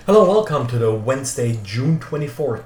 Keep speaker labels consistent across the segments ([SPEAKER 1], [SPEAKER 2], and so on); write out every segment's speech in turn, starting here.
[SPEAKER 1] Hello, welcome to the Wednesday, June 24th,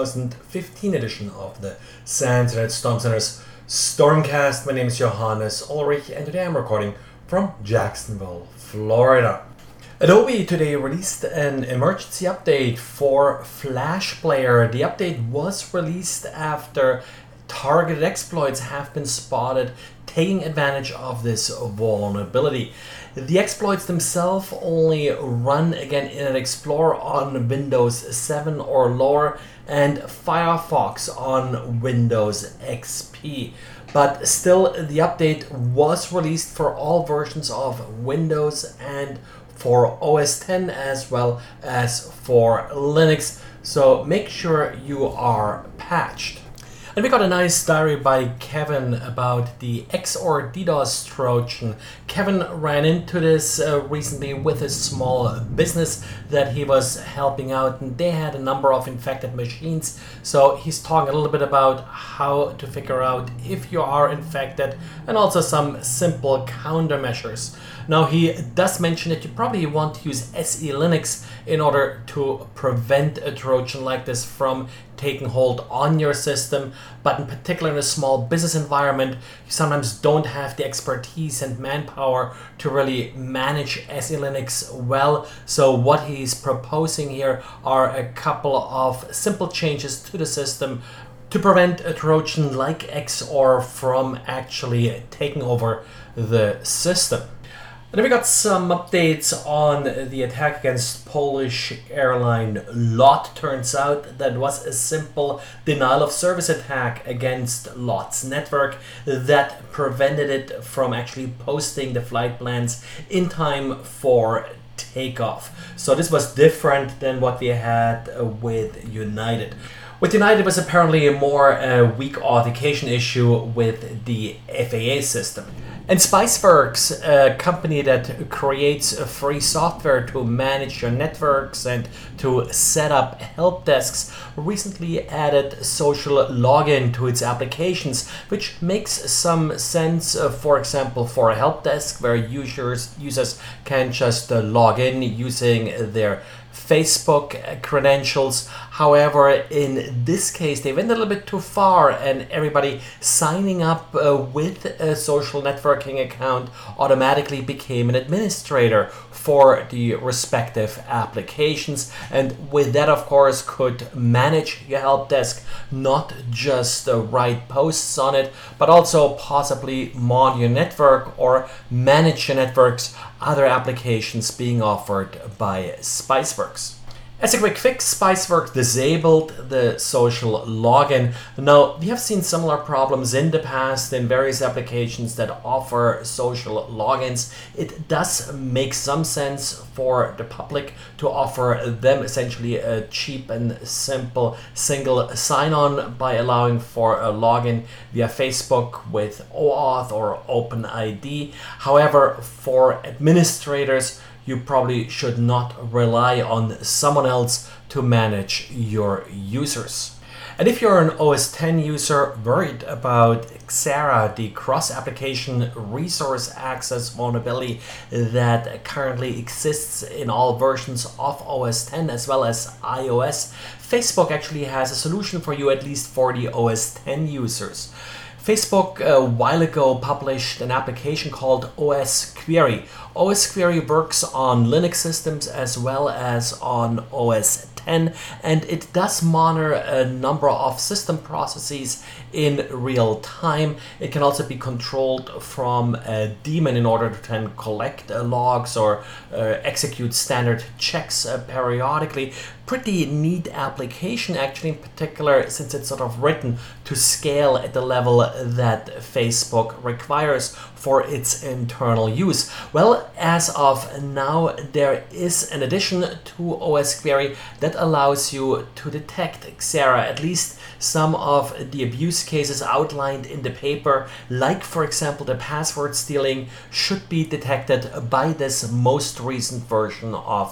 [SPEAKER 1] 2015 edition of the SANS Internet Storm Center's Stormcast. My name is Johannes Ulrich and today I'm recording from Jacksonville, Florida. Adobe today released an emergency update for Flash Player. The update was released after targeted exploits have been spotted taking advantage of this vulnerability. The exploits themselves only run again Internet Explorer on Windows 7 or lower and Firefox on Windows XP. But still, the update was released for all versions of Windows and for OS X as well as for Linux. So make sure you are patched. And we got a nice diary by Kevin about the XOR DDoS Trojan. Kevin ran into this recently with a small business that he was helping out, and they had a number of infected machines. So he's talking a little bit about how to figure out if you are infected and also some simple countermeasures. Now, he does mention that you probably want to use SE Linux in order to prevent a Trojan like this from taking hold on your system, but in particular in a small business environment, you sometimes don't have the expertise and manpower to really manage SE Linux well. So what he's proposing here are a couple of simple changes to the system to prevent a Trojan like XOR from actually taking over the system. And then we got some updates on the attack against Polish airline LOT. Turns out that was a simple denial of service attack against LOT's network that prevented it from actually posting the flight plans in time for takeoff. So this was different than what we had with United. With United, it was apparently a more weak authentication issue with the FAA system. And Spiceworks, a company that creates free software to manage your networks and to set up help desks, recently added social login to its applications, which makes some sense, for example, for a help desk where users can just log in using their Facebook credentials. However, in this case, they went a little bit too far, and everybody signing up with a social networking account automatically became an administrator for the respective applications. And with that, of course, could manage your help desk, not just write posts on it, but also possibly monitor your network or manage your network's other applications being offered by Spiceworks. As a quick fix, Spiceworks disabled the social login. Now, we have seen similar problems in the past in various applications that offer social logins. It does make some sense for the public to offer them essentially a cheap and simple single sign-on by allowing for a login via Facebook with OAuth or OpenID. However, for administrators, you probably should not rely on someone else to manage your users. And if you're an OS X user worried about Xara, the cross-application resource access vulnerability that currently exists in all versions of OS X as well as iOS, Facebook actually has a solution for you, at least for the OS X users. Facebook a while ago published an application called OS Query. OS Query works on Linux systems as well as on OS X, and it does monitor a number of system processes in real time. It can also be controlled from a daemon in order to then collect logs or execute standard checks periodically. Pretty neat application, actually, in particular since it's sort of written to scale at the level that Facebook requires for its internal use. Well, as of now, there is an addition to OS Query that allows you to detect Xara, at least some of the abuse cases outlined in the paper, like for example the password stealing, should be detected by this most recent version of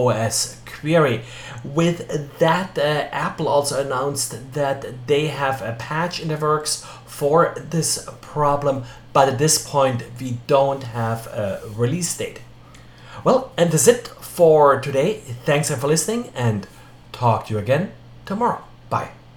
[SPEAKER 1] OS Query. With that, Apple also announced that they have a patch in the works for this problem, but at this point we don't have a release date. Well, and that's it for today. Thanks for listening, and talk to you again tomorrow. Bye.